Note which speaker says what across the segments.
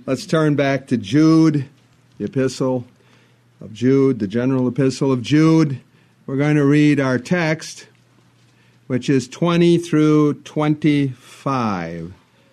Speaker 1: Let's turn back to Jude, the epistle of Jude, the general epistle of Jude. We're going to read our text, which is 20 through 25.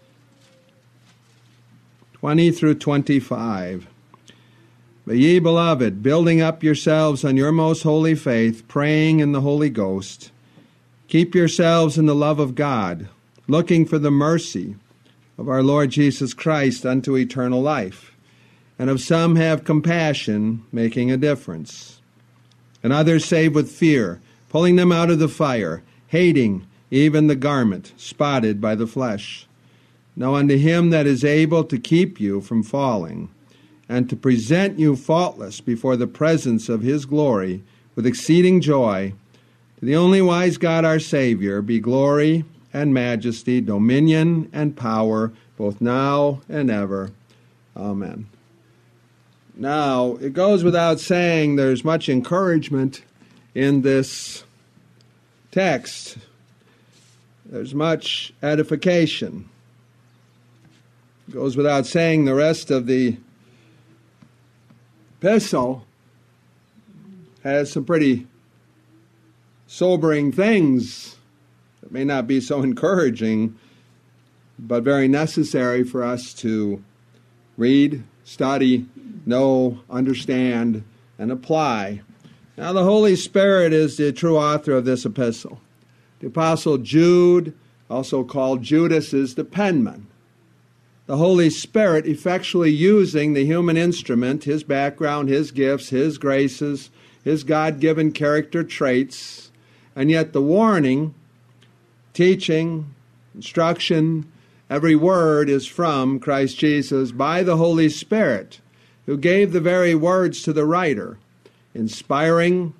Speaker 1: 20 through 25. But ye, beloved, building up yourselves on your most holy faith, praying in the Holy Ghost, keep yourselves in the love of God, looking for the mercy of our Lord Jesus Christ unto eternal life. And of some have compassion, making a difference. And others save with fear, pulling them out of the fire, hating even the garment spotted by the flesh. Now unto him that is able to keep you from falling, and to present you faultless before the presence of his glory with exceeding joy, to the only wise God our Savior be glory and majesty, dominion and power, both now and ever. Amen. Now, it goes without saying there's much encouragement in this text. There's much edification. It goes without saying the rest of the epistle has some pretty sobering things that may not be so encouraging, but very necessary for us to read, study, know, understand, and apply. Now, the Holy Spirit is the true author of this epistle. The Apostle Jude, also called Judas, is the penman. The Holy Spirit effectually using the human instrument, his background, his gifts, his graces, his God-given character traits, and yet the warning, teaching, instruction, every word is from Christ Jesus by the Holy Spirit, who gave the very words to the writer, inspiring,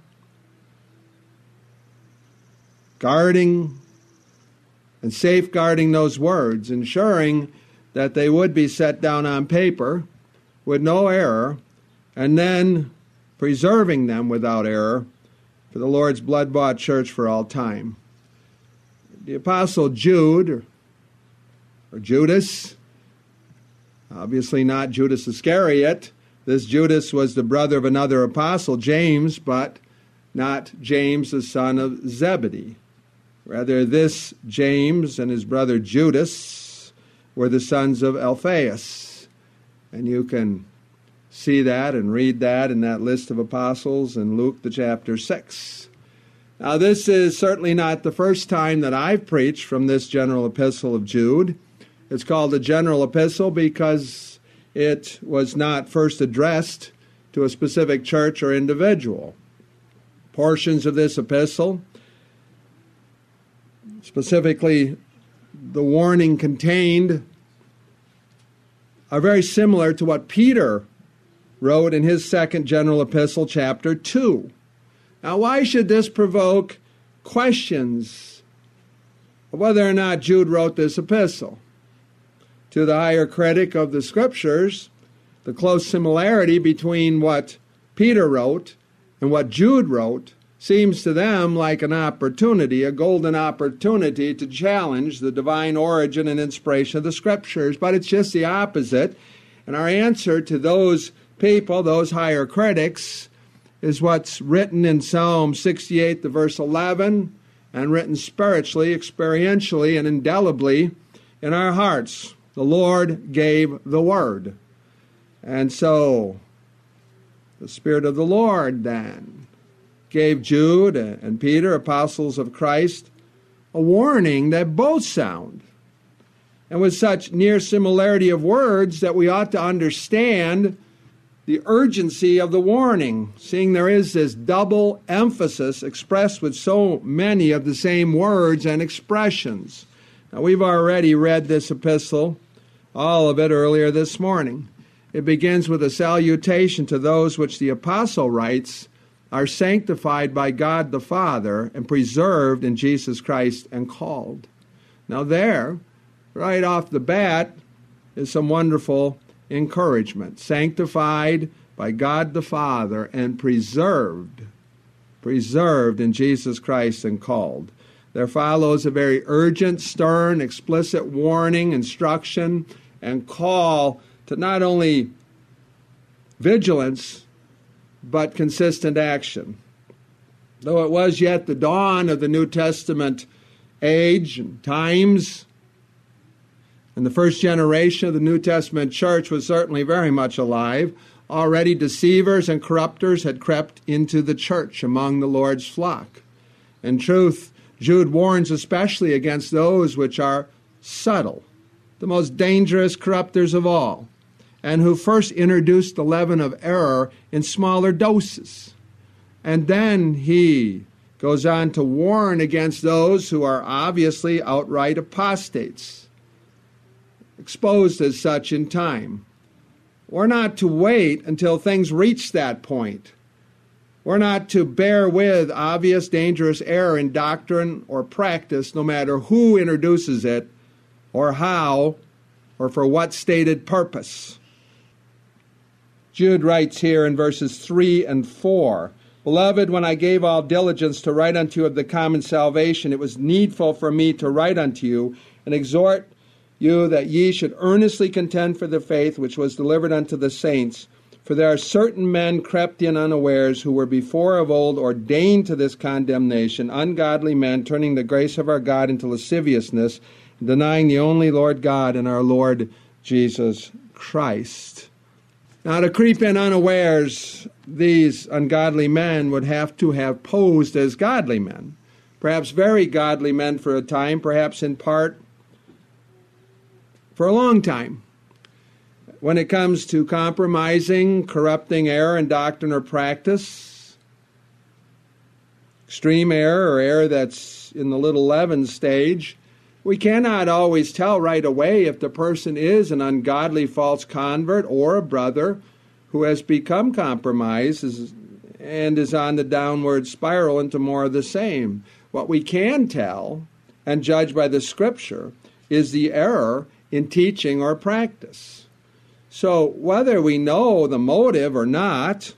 Speaker 1: guarding, and safeguarding those words, ensuring that they would be set down on paper with no error, and then preserving them without error for the Lord's blood-bought church for all time. The Apostle Jude, or Judas, obviously not Judas Iscariot. This Judas was the brother of another apostle, James, but not James, the son of Zebedee. Rather, this James and his brother Judas were the sons of Alphaeus. And you can see that and read that in that list of apostles in Luke, the chapter 6. Now, this is certainly not the first time that I've preached from this general epistle of Jude. It's called a general epistle because it was not first addressed to a specific church or individual. Portions of this epistle, specifically the warning contained, are very similar to what Peter wrote in his second general epistle, chapter 2. Now, why should this provoke questions of whether or not Jude wrote this epistle? To the higher critic of the Scriptures, the close similarity between what Peter wrote and what Jude wrote seems to them like an opportunity, a golden opportunity to challenge the divine origin and inspiration of the Scriptures, but it's just the opposite. And our answer to those people, those higher critics, is what's written in Psalm 68, the verse 11, and written spiritually, experientially, and indelibly in our hearts. The Lord gave the word. And so, the Spirit of the Lord then gave Jude and Peter, apostles of Christ, a warning that both sound. And with such near similarity of words that we ought to understand the urgency of the warning, seeing there is this double emphasis expressed with so many of the same words and expressions. Now, we've already read this epistle, all of it, earlier this morning. It begins with a salutation to those which the apostle writes are sanctified by God the Father and preserved in Jesus Christ and called. Now there, right off the bat, is some wonderful encouragement. Sanctified by God the Father and preserved in Jesus Christ and called. There follows a very urgent, stern, explicit warning, instruction, and call to not only vigilance, but consistent action. Though it was yet the dawn of the New Testament age and times, and the first generation of the New Testament church was certainly very much alive, already deceivers and corrupters had crept into the church among the Lord's flock. In truth, Jude warns especially against those which are subtle, the most dangerous corrupters of all, and who first introduced the leaven of error in smaller doses. And then he goes on to warn against those who are obviously outright apostates, exposed as such in time. We're not to wait until things reach that point. We're not to bear with obvious dangerous error in doctrine or practice, no matter who introduces it, or how, or for what stated purpose. Jude writes here in verses 3 and 4, "Beloved, when I gave all diligence to write unto you of the common salvation, it was needful for me to write unto you and exhort you that ye should earnestly contend for the faith which was delivered unto the saints. For there are certain men crept in unawares, who were before of old ordained to this condemnation, ungodly men, turning the grace of our God into lasciviousness, and denying the only Lord God and our Lord Jesus Christ." Now, to creep in unawares, these ungodly men would have to have posed as godly men, perhaps very godly men for a time, perhaps in part for a long time. When it comes to compromising, corrupting error in doctrine or practice, extreme error or error that's in the little leaven stage, we cannot always tell right away if the person is an ungodly false convert or a brother who has become compromised and is on the downward spiral into more of the same. What we can tell and judge by the Scripture is the error in teaching or practice. So whether we know the motive or not,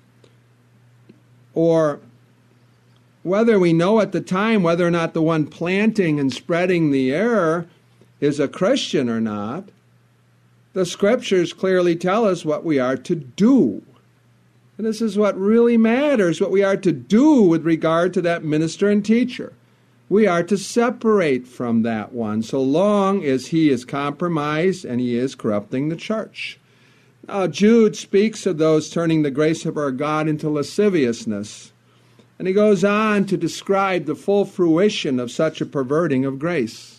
Speaker 1: or whether we know at the time whether or not the one planting and spreading the error is a Christian or not, the Scriptures clearly tell us what we are to do. And this is what really matters, what we are to do with regard to that minister and teacher. We are to separate from that one so long as he is compromised and he is corrupting the church. Now, Jude speaks of those turning the grace of our God into lasciviousness. And he goes on to describe the full fruition of such a perverting of grace.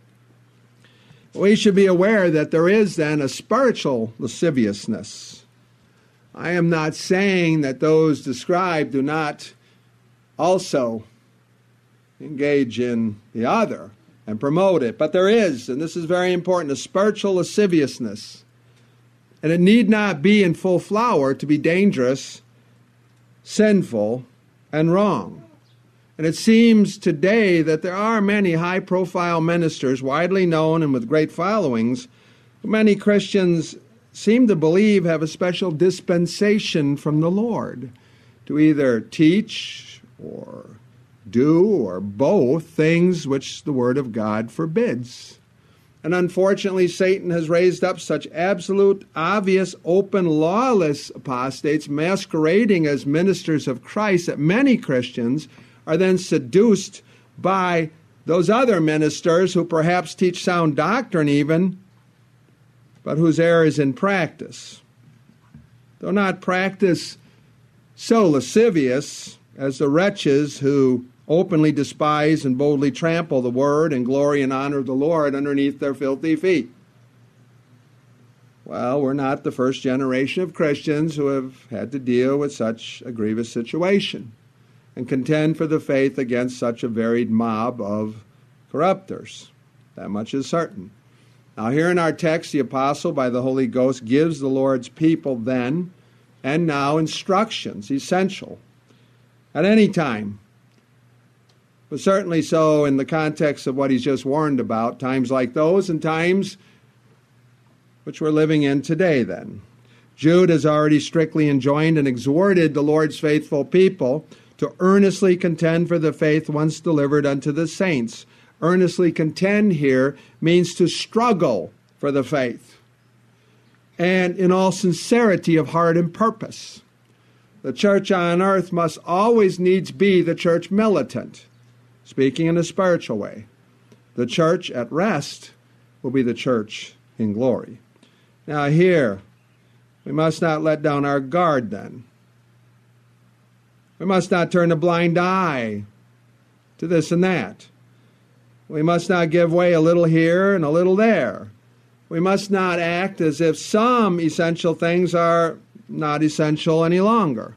Speaker 1: We should be aware that there is then a spiritual lasciviousness. I am not saying that those described do not also engage in the other and promote it. But there is, and this is very important, a spiritual lasciviousness. And it need not be in full flower to be dangerous, sinful, and wrong. And it seems today that there are many high-profile ministers, widely known and with great followings, who many Christians seem to believe have a special dispensation from the Lord to either teach or do or both things which the Word of God forbids. And unfortunately, Satan has raised up such absolute, obvious, open, lawless apostates masquerading as ministers of Christ that many Christians are then seduced by those other ministers who perhaps teach sound doctrine even, but whose error is in practice. Though not practice so lascivious as the wretches who openly despise and boldly trample the word and glory and honor of the Lord underneath their filthy feet. Well, we're not the first generation of Christians who have had to deal with such a grievous situation and contend for the faith against such a varied mob of corrupters. That much is certain. Now, here in our text, the apostle, by the Holy Ghost, gives the Lord's people then and now instructions, essential, at any time, but certainly so in the context of what he's just warned about, times like those and times which we're living in today then. Jude has already strictly enjoined and exhorted the Lord's faithful people to earnestly contend for the faith once delivered unto the saints. Earnestly contend here means to struggle for the faith. and in all sincerity of heart and purpose. The church on earth must always needs be the church militant, speaking in a spiritual way. The church at rest will be the church in glory. Now here, we must not let down our guard then. We must not turn a blind eye to this and that. We must not give way a little here and a little there. We must not act as if some essential things are not essential any longer.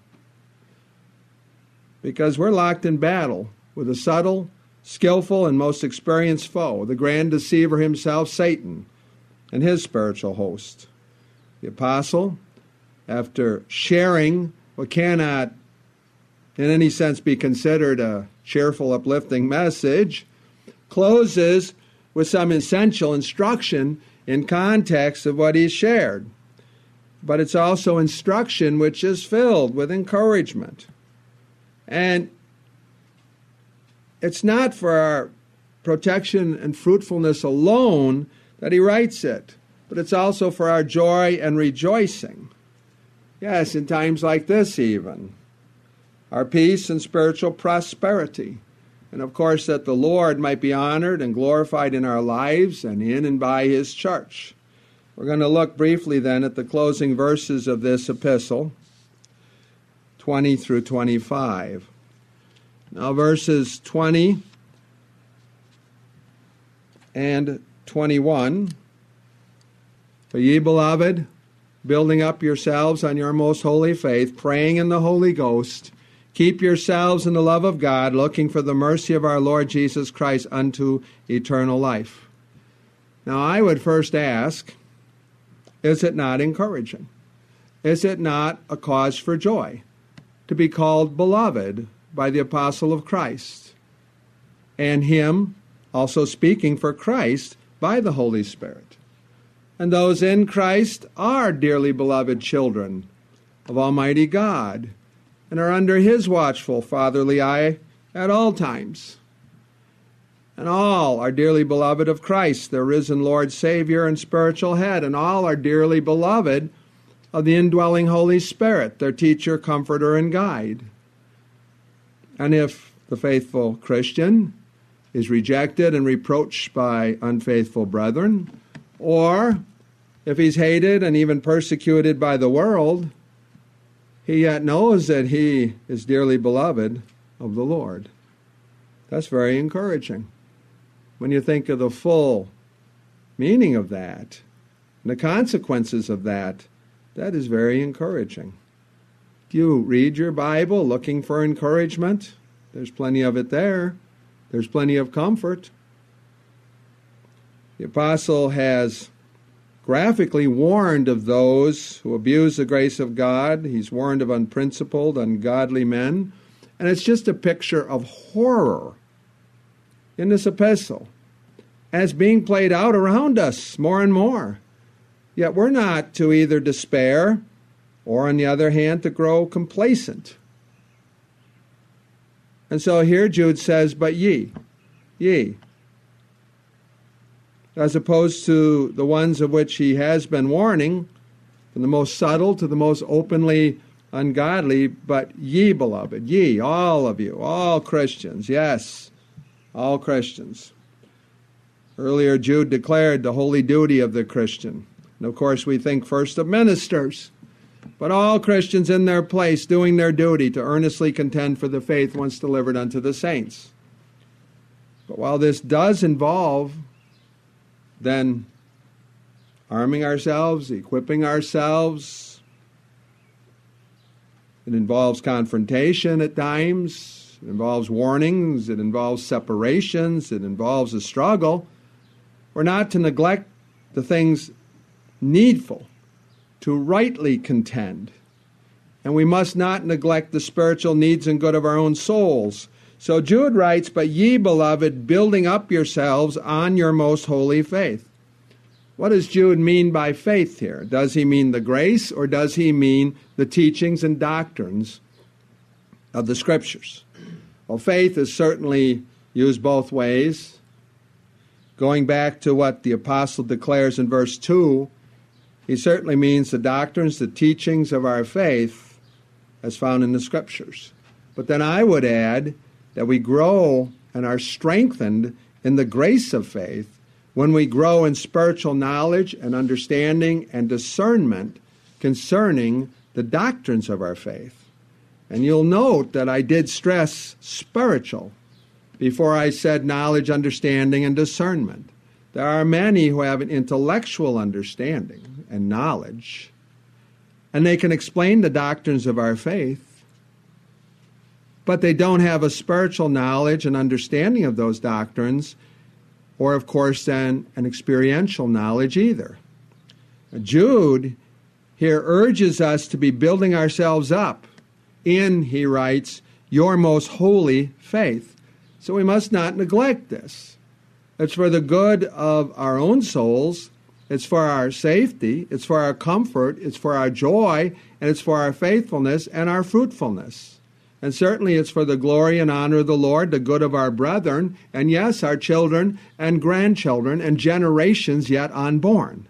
Speaker 1: Because we're locked in battle with a subtle, skillful, and most experienced foe, the grand deceiver himself, Satan, and his spiritual host. The apostle, after sharing what cannot in any sense be considered a cheerful, uplifting message, closes with some essential instruction in context of what he shared. But it's also instruction which is filled with encouragement. And it's not for our protection and fruitfulness alone that he writes it, but it's also for our joy and rejoicing. Yes, in times like this even. Our peace and spiritual prosperity. And of course that the Lord might be honored and glorified in our lives and in and by his church. We're going to look briefly then at the closing verses of this epistle, 20 through 25. Now verses 20 and 21. But ye, beloved, building up yourselves on your most holy faith, praying in the Holy Ghost, keep yourselves in the love of God, looking for the mercy of our Lord Jesus Christ unto eternal life. Now I would first ask, is it not encouraging? Is it not a cause for joy to be called beloved by the apostle of Christ, and him also speaking for Christ by the Holy Spirit? And those in Christ are dearly beloved children of Almighty God, and are under his watchful fatherly eye at all times. And all are dearly beloved of Christ, their risen Lord, Savior, and spiritual head, and all are dearly beloved of the indwelling Holy Spirit, their teacher, comforter, and guide. And if the faithful Christian is rejected and reproached by unfaithful brethren, or if he's hated and even persecuted by the world, he yet knows that he is dearly beloved of the Lord. That's very encouraging. When you think of the full meaning of that, and the consequences of that, that is very encouraging. Do you read your Bible looking for encouragement? There's plenty of it there. There's plenty of comfort. The apostle has graphically warned of those who abuse the grace of God. He's warned of unprincipled, ungodly men. And it's just a picture of horror in this epistle as being played out around us more and more. Yet we're not to either despair or, on the other hand, to grow complacent. And so here Jude says, but ye, as opposed to the ones of which he has been warning, from the most subtle to the most openly ungodly, but ye, beloved, ye, all of you, all Christians, yes, all Christians. Earlier, Jude declared the holy duty of the Christian. And of course, we think first of ministers, but all Christians in their place doing their duty to earnestly contend for the faith once delivered unto the saints. But while this does involve then arming ourselves, equipping ourselves, it involves confrontation at times, it involves warnings, it involves separations, it involves a struggle. We're not to neglect the things needful to rightly contend. And we must not neglect the spiritual needs and good of our own souls. So Jude writes, but ye, beloved, building up yourselves on your most holy faith. What does Jude mean by faith here? Does he mean the grace, or does he mean the teachings and doctrines of the Scriptures? Well, faith is certainly used both ways. Going back to what the apostle declares in verse 2, He certainly means the doctrines, the teachings of our faith as found in the Scriptures. But then I would add that we grow and are strengthened in the grace of faith when we grow in spiritual knowledge and understanding and discernment concerning the doctrines of our faith. And you'll note that I did stress spiritual before I said knowledge, understanding, and discernment. There are many who have an intellectual understanding and knowledge, and they can explain the doctrines of our faith, but they don't have a spiritual knowledge and understanding of those doctrines, or, of course, then an experiential knowledge either. Jude here urges us to be building ourselves up in, he writes, your most holy faith. So we must not neglect this. It's for the good of our own souls, it's for our safety, it's for our comfort, it's for our joy, and it's for our faithfulness and our fruitfulness. And certainly it's for the glory and honor of the Lord, the good of our brethren, and yes, our children and grandchildren and generations yet unborn.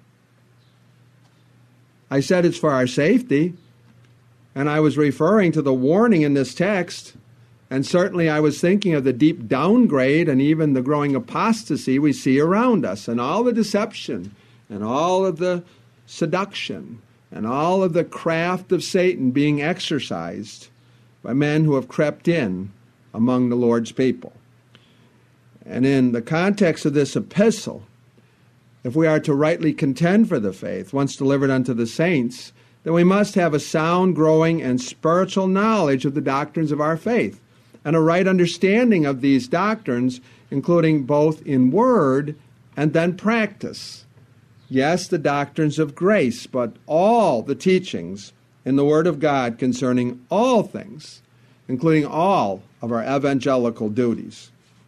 Speaker 1: I said it's for our safety, and I was referring to the warning in this text, and certainly I was thinking of the deep downgrade and even the growing apostasy we see around us, and all the deception, and all of the seduction, and all of the craft of Satan being exercised by men who have crept in among the Lord's people. And in the context of this epistle, if we are to rightly contend for the faith once delivered unto the saints, then we must have a sound, growing, and spiritual knowledge of the doctrines of our faith, and a right understanding of these doctrines, including both in word and then practice. Yes, the doctrines of grace, but all the teachings in the Word of God concerning all things, including all of our evangelical duties.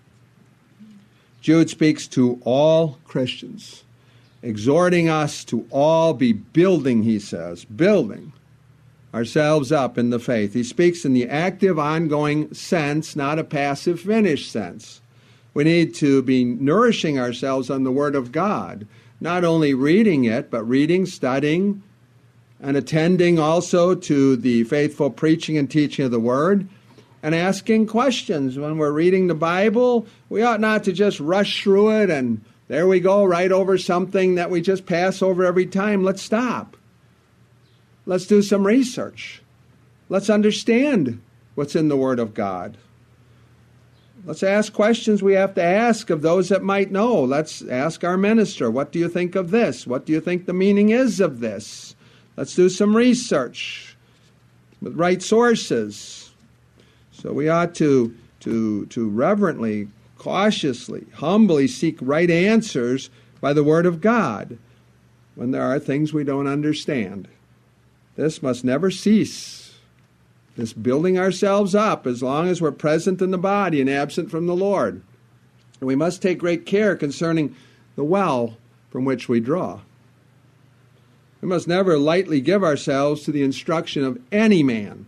Speaker 1: Jude speaks to all Christians, exhorting us to all be building, he says, building ourselves up in the faith. He speaks in the active, ongoing sense, not a passive, finished sense. We need to be nourishing ourselves on the Word of God, not only reading it, but reading, studying, and attending also to the faithful preaching and teaching of the Word, and asking questions. When we're reading the Bible, we ought not to just rush through it and there we go, right over something that we just pass over every time. Let's stop. Let's do some research. Let's understand what's in the Word of God. Let's ask questions we have to ask of those that might know. Let's ask our minister, what do you think of this? What do you think the meaning is of this? Let's do some research with right sources. So we ought to reverently, cautiously, humbly seek right answers by the Word of God when there are things we don't understand. This must never cease, this building ourselves up as long as we're present in the body and absent from the Lord. And we must take great care concerning the well from which we draw. We must never lightly give ourselves to the instruction of any man,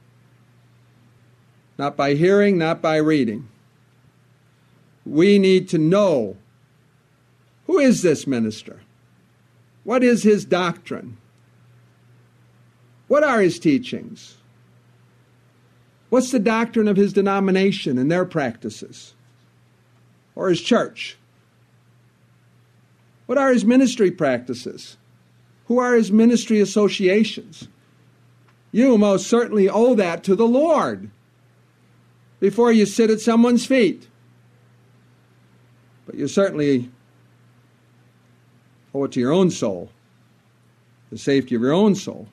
Speaker 1: not by hearing, not by reading. We need to know, who is this minister? What is his doctrine? What are his teachings? What's the doctrine of his denomination and their practices? Or his church? What are his ministry practices? Who are his ministry associations? You most certainly owe that to the Lord before you sit at someone's feet. But you certainly owe it to your own soul, the safety of your own soul.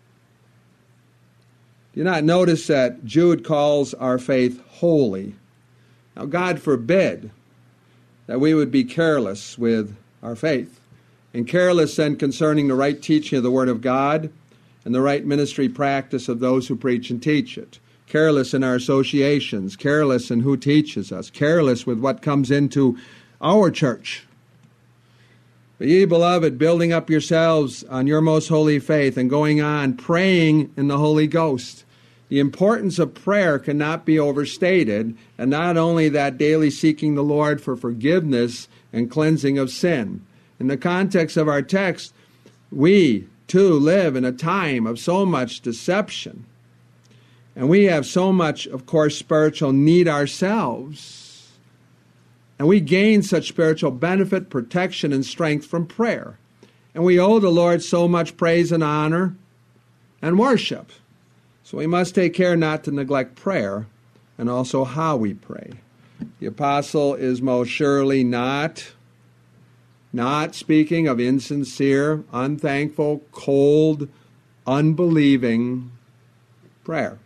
Speaker 1: Do you not notice that Jude calls our faith holy? Now, God forbid that we would be careless with our faith, and careless then concerning the right teaching of the Word of God and the right ministry practice of those who preach and teach it. Careless in our associations, careless in who teaches us, careless with what comes into our church. But ye, beloved, building up yourselves on your most holy faith and going on praying in the Holy Ghost. The importance of prayer cannot be overstated, and not only that, daily seeking the Lord for forgiveness and cleansing of sin. In the context of our text, We, too, live in a time of so much deception. And we have so much, of course, spiritual need ourselves. And we gain such spiritual benefit, protection, and strength from prayer. And we owe the Lord so much praise and honor and worship. So we must take care not to neglect prayer and also how we pray. The apostle is most surely not speaking of insincere, unthankful, cold, unbelieving prayer.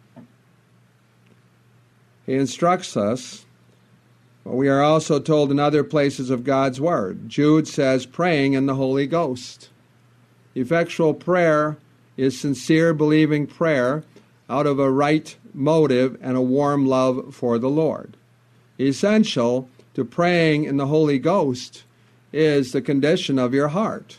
Speaker 1: He instructs us, but we are also told in other places of God's Word. Jude says, praying in the Holy Ghost. Effectual prayer is sincere, believing prayer out of a right motive and a warm love for the Lord. Essential to praying in the Holy Ghost is the condition of your heart.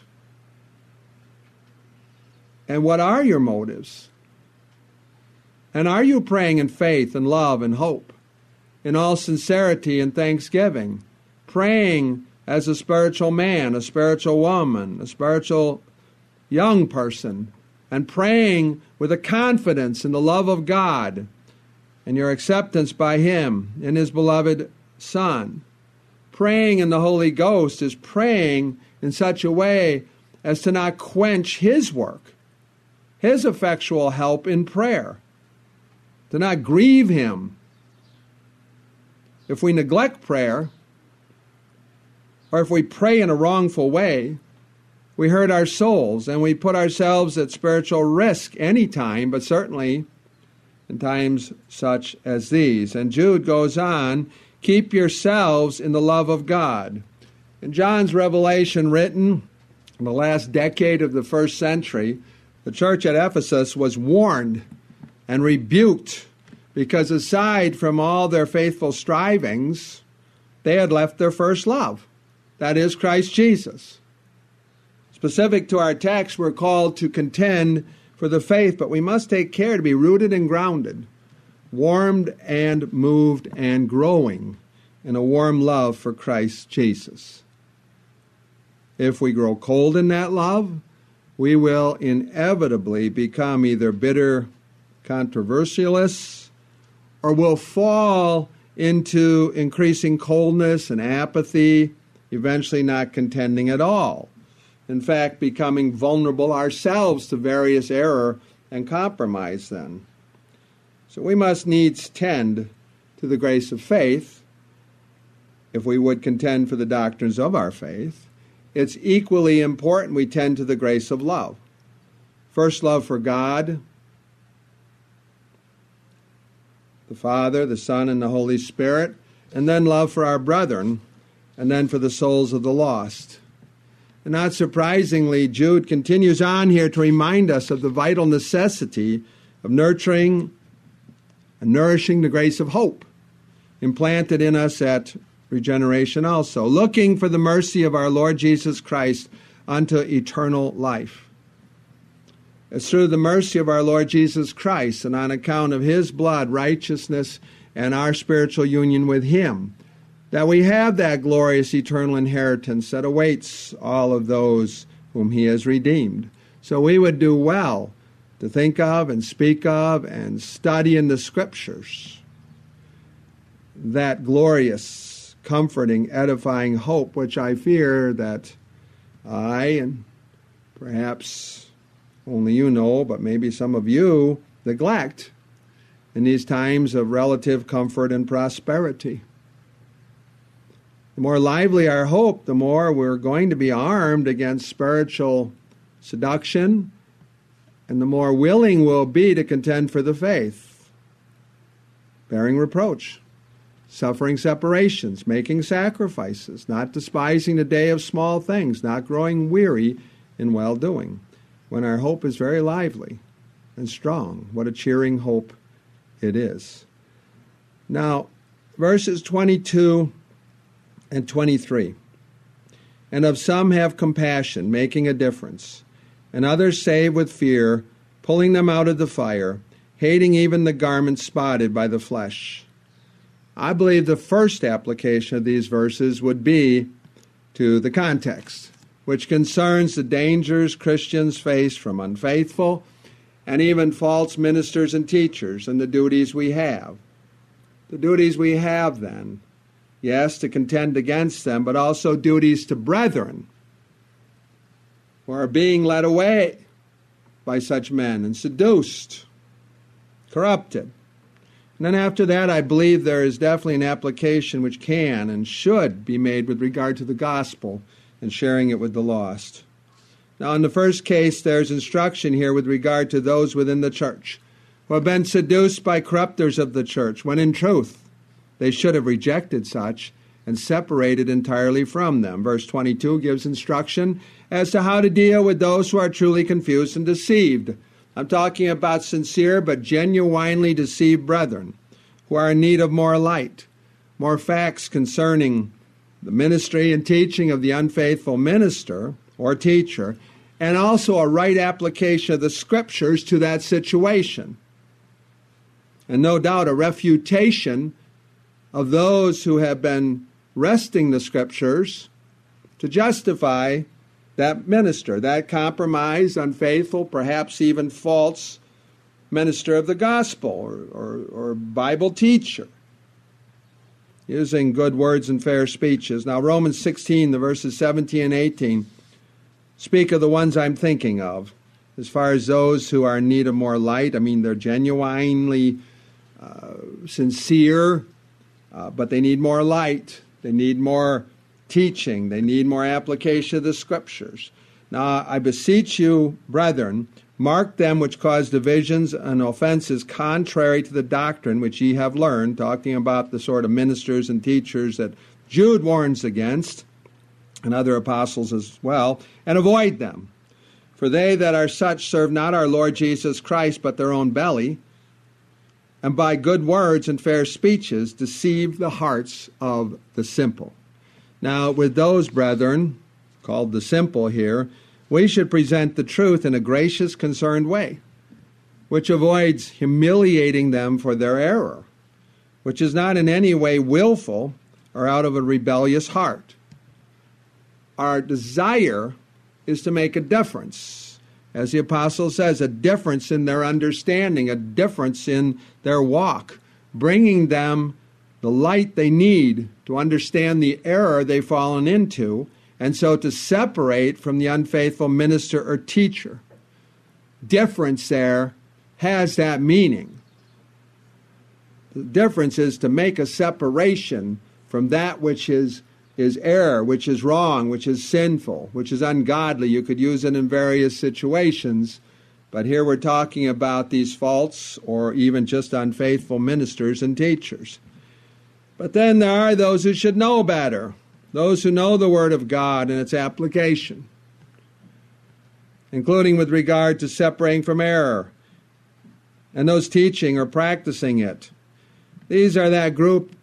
Speaker 1: And what are your motives? And are you praying in faith and love and hope, in all sincerity and thanksgiving, praying as a spiritual man, a spiritual woman, a spiritual young person, and praying with a confidence in the love of God and your acceptance by Him in His beloved Son? Praying in the Holy Ghost is praying in such a way as to not quench His work, His effectual help in prayer, to not grieve Him. If we neglect prayer, or if we pray in a wrongful way, we hurt our souls and we put ourselves at spiritual risk any time, but certainly in times such as these. And Jude goes on, keep yourselves in the love of God. In John's revelation written in the last decade of the first century, the church at Ephesus was warned and rebuked because aside from all their faithful strivings, they had left their first love, that is Christ Jesus. Specific to our text, we're called to contend for the faith, but we must take care to be rooted and grounded, warmed and moved and growing in a warm love for Christ Jesus. If we grow cold in that love, we will inevitably become either bitter controversialists or will fall into increasing coldness and apathy, eventually not contending at all. In fact, becoming vulnerable ourselves to various error and compromise then. So we must needs tend to the grace of faith if we would contend for the doctrines of our faith. It's equally important we tend to the grace of love. First, love for God, the Father, the Son, and the Holy Spirit, and then love for our brethren, and then for the souls of the lost. And not surprisingly, Jude continues on here to remind us of the vital necessity of nurturing and nourishing the grace of hope, implanted in us at regeneration also, looking for the mercy of our Lord Jesus Christ unto eternal life. It's through the mercy of our Lord Jesus Christ and on account of His blood, righteousness, and our spiritual union with Him that we have that glorious eternal inheritance that awaits all of those whom He has redeemed. So we would do well to think of and speak of and study in the Scriptures that glorious, comforting, edifying hope, which I fear that I, and perhaps only you know, but maybe some of you, neglect in these times of relative comfort and prosperity. The more lively our hope, the more we're going to be armed against spiritual seduction, and the more willing we'll be to contend for the faith, bearing reproach, suffering separations, making sacrifices, not despising the day of small things, not growing weary in well-doing. When our hope is very lively and strong, what a cheering hope it is. Now, verses 22 and 23. And of some have compassion, making a difference, and others save with fear, pulling them out of the fire, hating even the garment spotted by the flesh. I believe the first application of these verses would be to the context. which concerns the dangers Christians face from unfaithful and even false ministers and teachers, and the duties we have. The duties we have then, yes, to contend against them, but also duties to brethren who are being led away by such men and seduced, corrupted. And then after that, I believe there is definitely an application which can and should be made with regard to the gospel and sharing it with the lost. Now, in the first case, there's instruction here with regard to those within the church who have been seduced by corrupters of the church, when in truth they should have rejected such and separated entirely from them. Verse 22 gives instruction as to how to deal with those who are truly confused and deceived. I'm talking about sincere but genuinely deceived brethren who are in need of more light, more facts concerning the ministry and teaching of the unfaithful minister or teacher, and also a right application of the Scriptures to that situation. And no doubt a refutation of those who have been wresting the Scriptures to justify that minister, that compromised, unfaithful, perhaps even false minister of the gospel or Bible teacher, using good words and fair speeches. Now, Romans 16, the verses 17 and 18, speak of the ones I'm thinking of. As far as those who are in need of more light, I mean, they're genuinely sincere, but they need more light. They need more teaching. They need more application of the Scriptures. Now, I beseech you, brethren, mark them which cause divisions and offenses contrary to the doctrine which ye have learned, talking about the sort of ministers and teachers that Jude warns against, and other apostles as well, and avoid them. For they that are such serve not our Lord Jesus Christ, but their own belly, and by good words and fair speeches deceive the hearts of the simple. Now, with those brethren, called the simple here, we should present the truth in a gracious, concerned way, which avoids humiliating them for their error, which is not in any way willful or out of a rebellious heart. Our desire is to make a difference. As the apostle says, a difference in their understanding, a difference in their walk, bringing them the light they need to understand the error they've fallen into, and so to separate from the unfaithful minister or teacher. Difference there has that meaning. The difference is to make a separation from that which is error, which is wrong, which is sinful, which is ungodly. You could use it in various situations, but here we're talking about these false or even just unfaithful ministers and teachers. But then there are those who should know better, those who know the Word of God and its application, including with regard to separating from error, and those teaching or practicing it. These are that group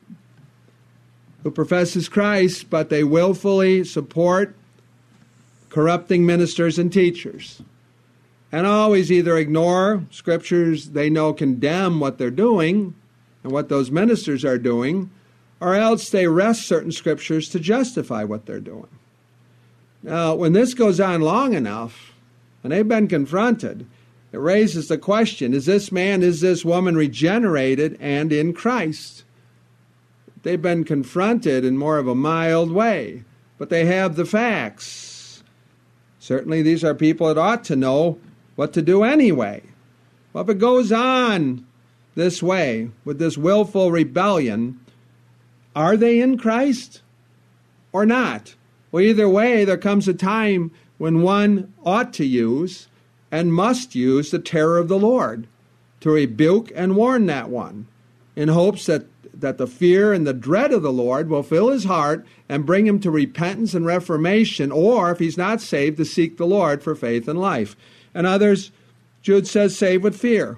Speaker 1: who professes Christ, but they willfully support corrupting ministers and teachers, and always either ignore Scriptures they know condemn what they're doing and what those ministers are doing, or else they wrest certain Scriptures to justify what they're doing. Now, when this goes on long enough, and they've been confronted, it raises the question, is this man, is this woman regenerated and in Christ? They've been confronted in more of a mild way, but they have the facts. Certainly these are people that ought to know what to do anyway. Well, if it goes on this way, with this willful rebellion, are they in Christ or not? Well, either way, there comes a time when one ought to use and must use the terror of the Lord to rebuke and warn that one, in hopes that the fear and the dread of the Lord will fill his heart and bring him to repentance and reformation, or, if he's not saved, to seek the Lord for faith and life. And others, Jude says, save with fear.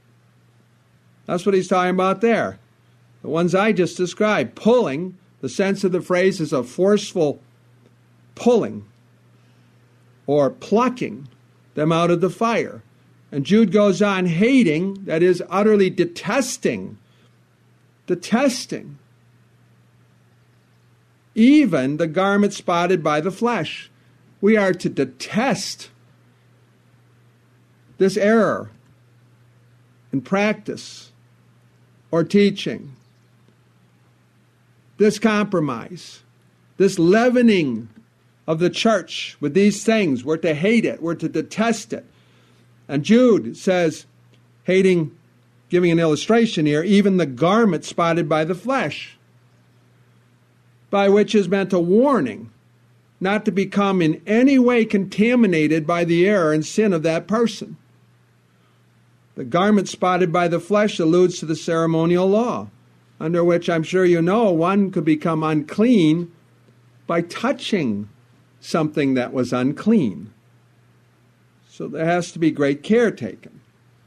Speaker 1: That's what he's talking about there. The ones I just described, pulling, the sense of the phrase is a forceful pulling or plucking them out of the fire. And Jude goes on, hating, that is, utterly detesting, even the garment spotted by the flesh. We are to detest this error in practice or teaching, this compromise, this leavening of the church with these things. We're to hate it. We're to detest it. And Jude says, hating, giving an illustration here, even the garment spotted by the flesh, by which is meant a warning, not to become in any way contaminated by the error and sin of that person. The garment spotted by the flesh alludes to the ceremonial law, under which I'm sure you know one could become unclean by touching something that was unclean. So there has to be great care taken.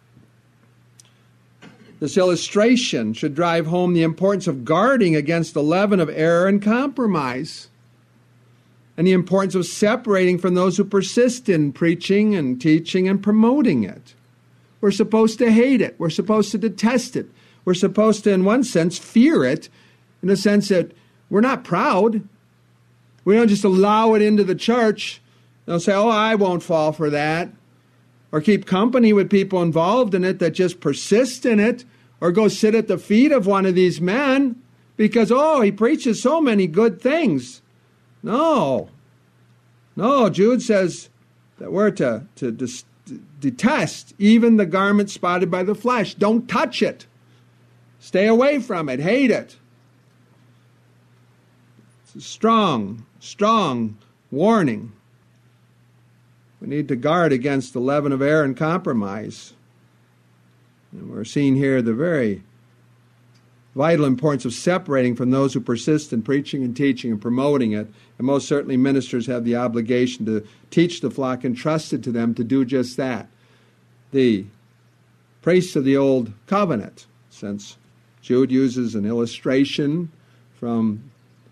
Speaker 1: This illustration should drive home the importance of guarding against the leaven of error and compromise, and the importance of separating from those who persist in preaching and teaching and promoting it. We're supposed to hate it. We're supposed to detest it. We're supposed to, in one sense, fear it, in the sense that we're not proud. We don't just allow it into the church. They'll say, oh, I won't fall for that. Or keep company with people involved in it that just persist in it. Or go sit at the feet of one of these men because, oh, he preaches so many good things. No. Jude says that we're to detest even the garment spotted by the flesh. Don't touch it. Stay away from it. Hate it. It's a strong warning. We need to guard against the leaven of error and compromise. And we're seeing here the very vital importance of separating from those who persist in preaching and teaching and promoting it. And most certainly ministers have the obligation to teach the flock entrusted to them to do just that. The priests of the Old Covenant, since Jude uses an illustration from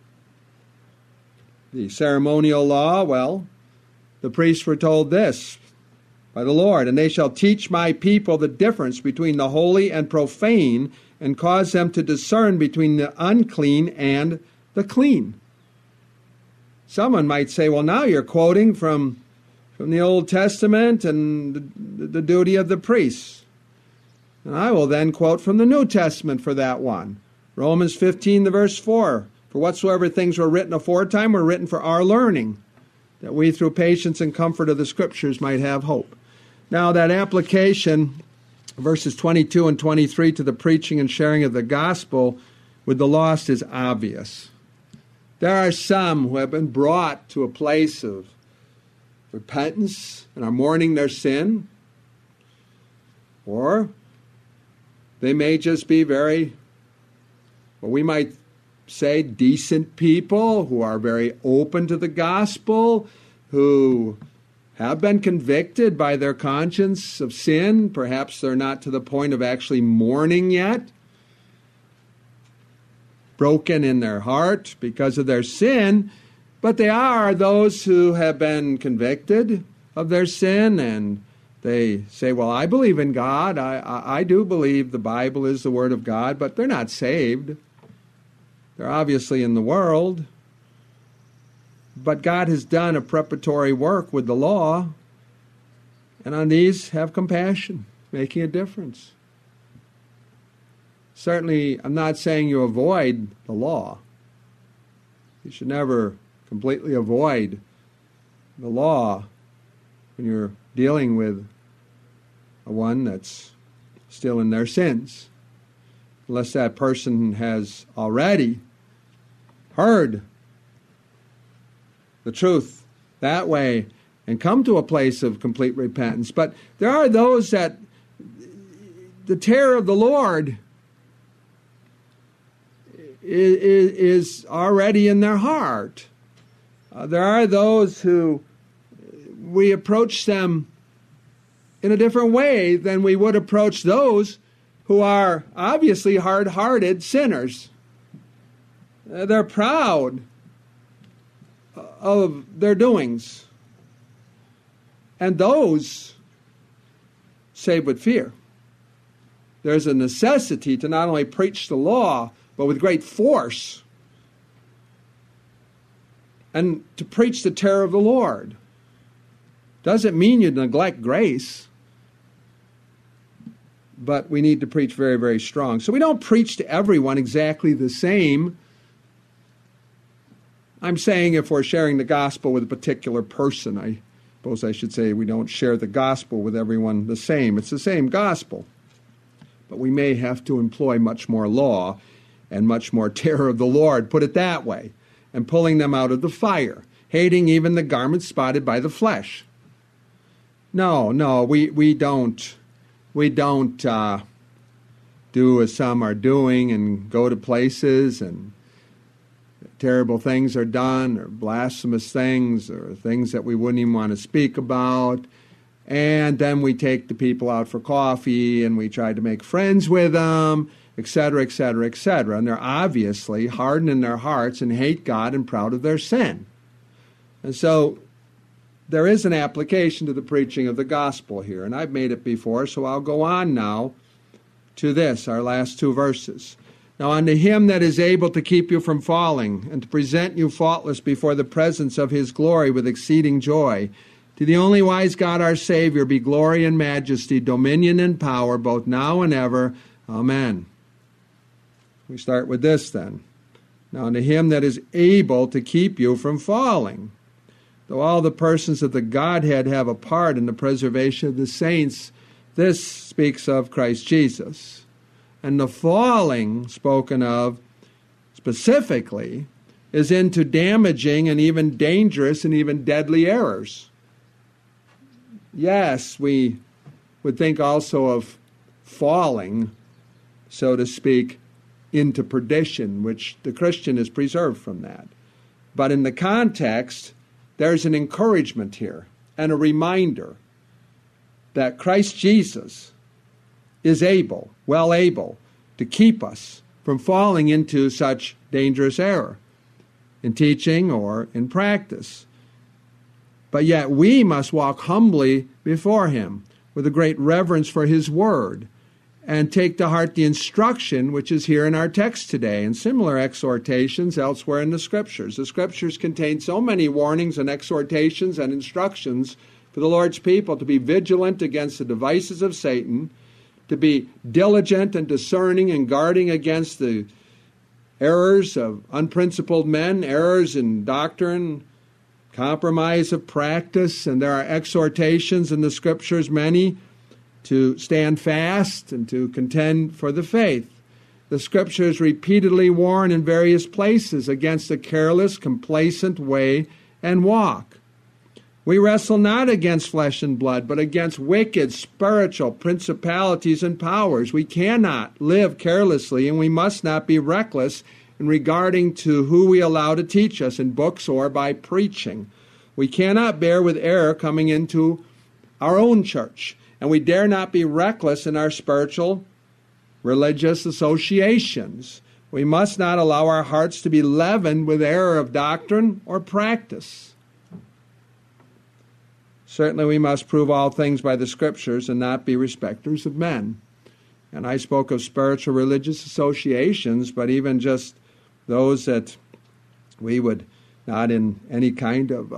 Speaker 1: the ceremonial law, well, the priests were told this by the Lord, and they shall teach my people the difference between the holy and profane, and cause them to discern between the unclean and the clean. Someone might say, well, now you're quoting from the Old Testament and the duty of the priests. And I will then quote from the New Testament for that one. Romans 15, the verse 4. For whatsoever things were written aforetime were written for our learning, that we through patience and comfort of the Scriptures might have hope. Now that application, verses 22 and 23 to the preaching and sharing of the gospel with the lost is obvious. There are some who have been brought to a place of repentance and are mourning their sin, or they may just be very, what we might say, decent people who are very open to the gospel, who have been convicted by their conscience of sin. Perhaps they're not to the point of actually mourning yet, broken in their heart because of their sin, but they are those who have been convicted of their sin, and they say, well, I believe in God. I do believe the Bible is the Word of God, but they're not saved. They're obviously in the world. But God has done a preparatory work with the law, and on these have compassion, making a difference. Certainly, I'm not saying you avoid the law. You should never completely avoid the law when you're dealing with one that's still in their sins, unless that person has already heard the truth that way and come to a place of complete repentance. But there are those that the terror of the Lord is already in their heart. There are those who we approach them in a different way than we would approach those who are obviously hard-hearted sinners. They're proud of their doings. And those save with fear. There's a necessity to not only preach the law, but with great force, and to preach the terror of the Lord. Doesn't mean you neglect grace, but we need to preach very, very strong. So we don't preach to everyone exactly the same. I'm saying if we're sharing the gospel with a particular person, I suppose I should say we don't share the gospel with everyone the same. It's the same gospel. But we may have to employ much more law and much more terror of the Lord, put it that way, and pulling them out of the fire, hating even the garment spotted by the flesh. No, we don't do as some are doing and go to places and terrible things are done, or blasphemous things, or things that we wouldn't even want to speak about. And then we take the people out for coffee and we try to make friends with them, etc., etc., etc. And they're obviously hardened in their hearts and hate God and proud of their sin. And so there is an application to the preaching of the gospel here, and I've made it before, so I'll go on now to this, our last two verses. Now unto him that is able to keep you from falling, and to present you faultless before the presence of his glory with exceeding joy, to the only wise God our Savior be glory and majesty, dominion and power, both now and ever. Amen. We start with this then. Now unto him that is able to keep you from falling. Though all the persons of the Godhead have a part in the preservation of the saints, this speaks of Christ Jesus. And the falling spoken of specifically is into damaging and even dangerous and even deadly errors. Yes, we would think also of falling, so to speak, into perdition, which the Christian is preserved from that. But in the context, there's an encouragement here and a reminder that Christ Jesus is able, well able, to keep us from falling into such dangerous error in teaching or in practice. But yet we must walk humbly before him with a great reverence for his word and take to heart the instruction which is here in our text today and similar exhortations elsewhere in the Scriptures. The Scriptures contain so many warnings and exhortations and instructions for the Lord's people to be vigilant against the devices of Satan, to be diligent and discerning and guarding against the errors of unprincipled men, errors in doctrine, compromise of practice, and there are exhortations in the Scriptures, many, to stand fast and to contend for the faith. The Scriptures repeatedly warn in various places against a careless, complacent way and walk. We wrestle not against flesh and blood, but against wicked spiritual principalities and powers. We cannot live carelessly, and we must not be reckless in regarding to who we allow to teach us in books or by preaching. We cannot bear with error coming into our own church. And we dare not be reckless in our spiritual, religious associations. We must not allow our hearts to be leavened with error of doctrine or practice. Certainly we must prove all things by the Scriptures and not be respecters of men. And I spoke of spiritual religious associations, but even just those that we would not in any kind of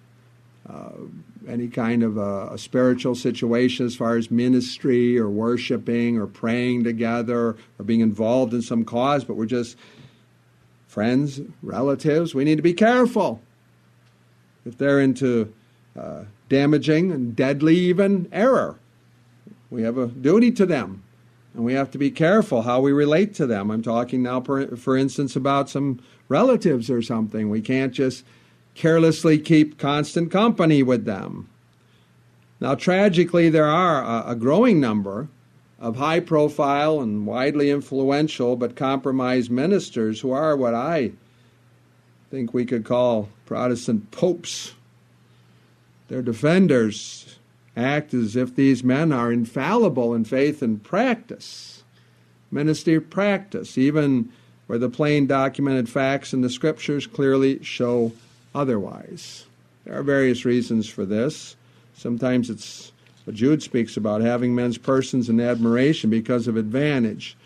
Speaker 1: a spiritual situation as far as ministry or worshiping or praying together or being involved in some cause, but we're just friends, relatives. We need to be careful if they're into damaging and deadly even error. We have a duty to them, and we have to be careful how we relate to them. I'm talking now, for instance, about some relatives or something. We can't just carelessly keep constant company with them. Now, tragically, there are a growing number of high-profile and widely influential but compromised ministers who are what I think we could call Protestant popes. Their defenders act as if these men are infallible in faith and practice, ministry practice, even where the plain documented facts in the Scriptures clearly show otherwise. There are various reasons for this. Sometimes it's what Jude speaks about, having men's persons in admiration because of advantage.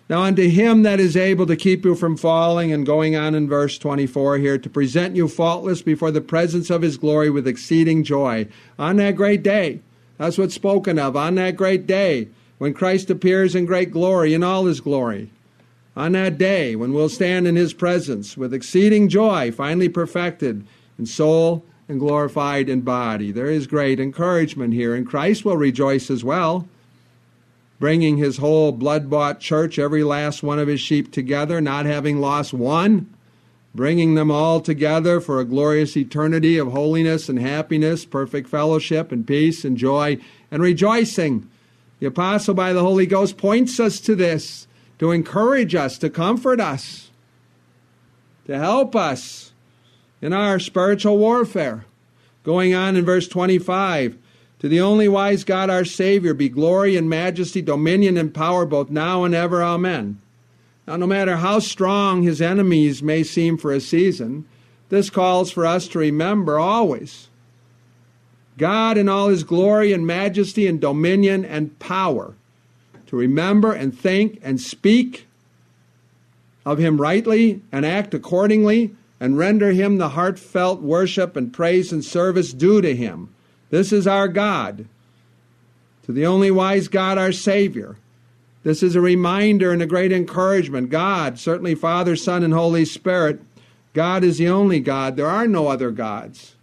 Speaker 1: Now unto him that is able to keep you from falling, and going on in verse 24 here, to present you faultless before the presence of his glory with exceeding joy. On that great day, that's what's spoken of, on that great day, when Christ appears in great glory, in all his glory. On that day, when we'll stand in his presence with exceeding joy, finally perfected in soul and glorified in body. There is great encouragement here, and Christ will rejoice as well, bringing his whole blood-bought church, every last one of his sheep together, not having lost one, bringing them all together for a glorious eternity of holiness and happiness, perfect fellowship and peace and joy and rejoicing. The apostle by the Holy Ghost points us to this, to encourage us, to comfort us, to help us in our spiritual warfare. Going on in verse 25, to the only wise God our Savior be glory and majesty, dominion and power, both now and ever. Amen. Now, no matter how strong his enemies may seem for a season, this calls for us to remember always God in all his glory and majesty and dominion and power, to remember and think and speak of him rightly and act accordingly and render him the heartfelt worship and praise and service due to him. This is our God, to the only wise God, our Savior. This is a reminder and a great encouragement. God, certainly Father, Son, and Holy Spirit, God is the only God. There are no other gods.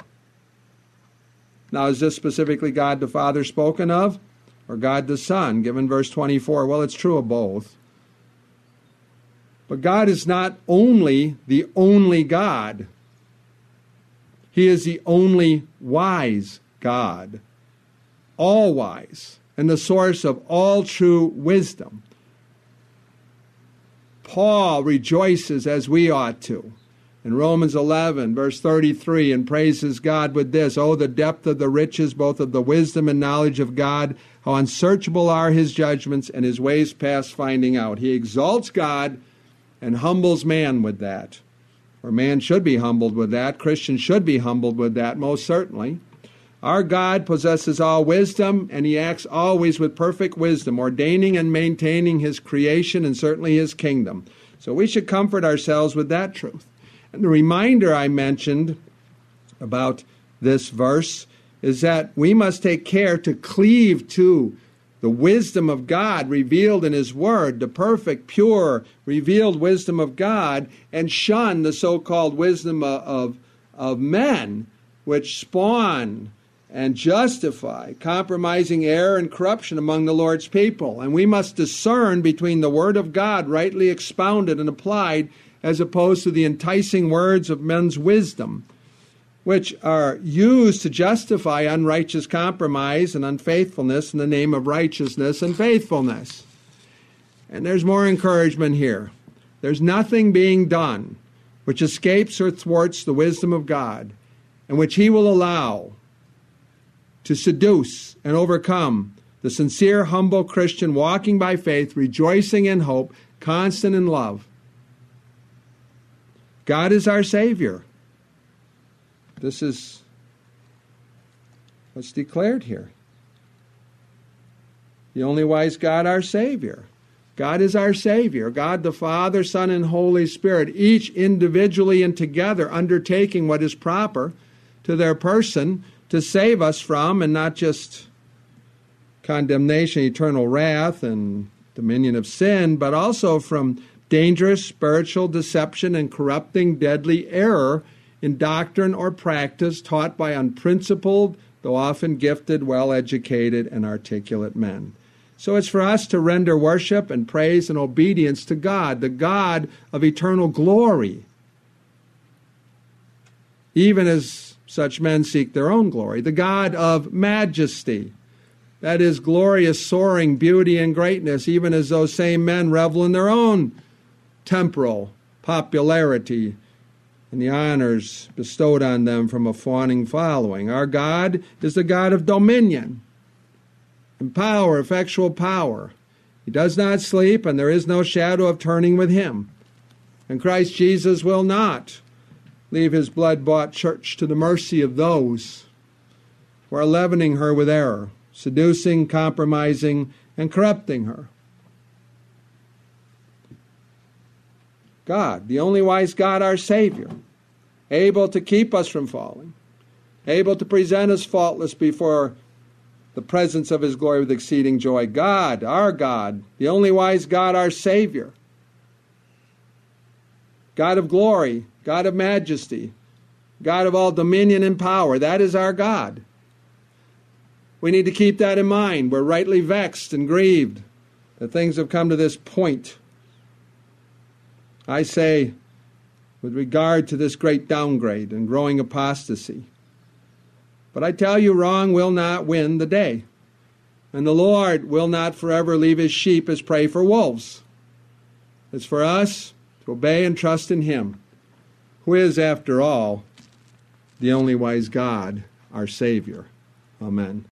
Speaker 1: Now, is this specifically God the Father spoken of, or God the Son, given verse 24? Well, it's true of both. But God is not only the only God. He is the only wise God, all wise, and the source of all true wisdom. Paul rejoices as we ought to in Romans 11, verse 33, and praises God with this: "Oh, the depth of the riches, both of the wisdom and knowledge of God, how unsearchable are his judgments and his ways past finding out." He exalts God and humbles man with that. Or man should be humbled with that. Christians should be humbled with that, most certainly. Our God possesses all wisdom, and he acts always with perfect wisdom, ordaining and maintaining his creation and certainly his kingdom. So we should comfort ourselves with that truth. And the reminder I mentioned about this verse is that we must take care to cleave to the wisdom of God revealed in his word, the perfect, pure, revealed wisdom of God, and shun the so-called wisdom of men, which spawn and justify compromising error and corruption among the Lord's people. And we must discern between the word of God rightly expounded and applied, as opposed to the enticing words of men's wisdom, which are used to justify unrighteous compromise and unfaithfulness in the name of righteousness and faithfulness. And there's more encouragement here. There's nothing being done which escapes or thwarts the wisdom of God, and which he will allow to seduce and overcome the sincere, humble Christian walking by faith, rejoicing in hope, constant in love. God is our Savior. This is what's declared here. The only wise God, our Savior. God is our Savior. God the Father, Son, and Holy Spirit, each individually and together undertaking what is proper to their person to save us from, and not just condemnation, eternal wrath, and dominion of sin, but also from dangerous spiritual deception and corrupting, deadly error in doctrine or practice taught by unprincipled, though often gifted, well-educated, and articulate men. So it's for us to render worship and praise and obedience to God, the God of eternal glory, even as such men seek their own glory, the God of majesty, that is, glorious, soaring beauty and greatness, even as those same men revel in their own temporal popularity and the honors bestowed on them from a fawning following. Our God is the God of dominion and power, effectual power. He does not sleep, and there is no shadow of turning with him. And Christ Jesus will not leave his blood-bought church to the mercy of those who are leavening her with error, seducing, compromising, and corrupting her. God, the only wise God, our Savior, able to keep us from falling, able to present us faultless before the presence of His glory with exceeding joy. God, our God, the only wise God, our Savior, God of glory, God of majesty, God of all dominion and power. That is our God. We need to keep that in mind. We're rightly vexed and grieved that things have come to this point. I say, with regard to this great downgrade and growing apostasy, but I tell you, wrong will not win the day. And the Lord will not forever leave His sheep as prey for wolves. It's for us to obey and trust in Him, who is, after all, the only wise God, our Savior. Amen.